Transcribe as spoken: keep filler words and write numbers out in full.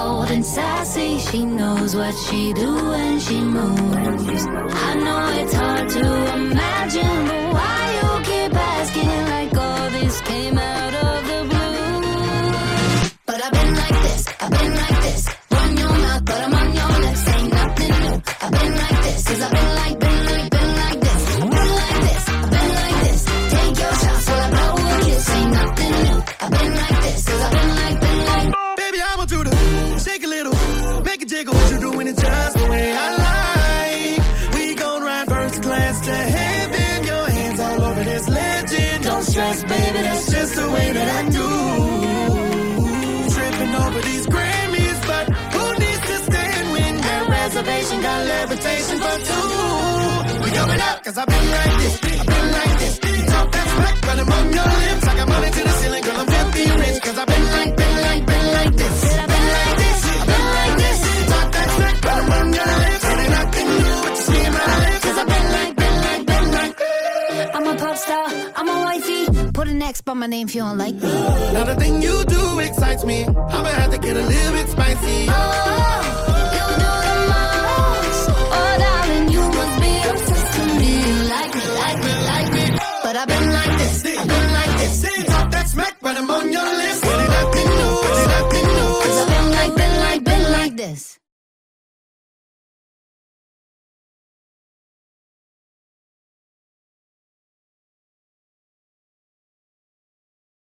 bold and sassy. She knows what she do when she moves. I know it's hard to imagine, but why you keep asking like all this came out of the blue? But I've been like this, I've been like this. Run your mouth, but I'm on your lips. Ain't nothing new. I've been like this, cause I've been like, been like, been like this. Been like this, I've been like this. Take your shots while I blow a kiss. Ain't nothing new. I've been like this, cause I've been like, been like. Baby, I want you to shake a little, make it jiggle. What you doing it just the way I like. We gon' ride first class to heaven. Your hands all over this legend. Don't stress, baby, that's just the way that I do. Tripping over these Grammys, but who needs to stand when that reservation got levitation for two? We going up, cause I've been like this, I've been like this. You talk that smack, but I'm on your lips. I got money to the ceiling, girl, I'm filthy rich. Cause I've been like, been like, been like this. I've been like this, I've been like this. You talk that smack, but I'm on your lips. And ain't nothing new, but you see my lips. Cause I've been like, been like, been like. I'm a pop star, I'm a wifey. Put an X by my name if you don't like me. Now the thing you do excites me. I'ma have to get a little bit spicy. Oh,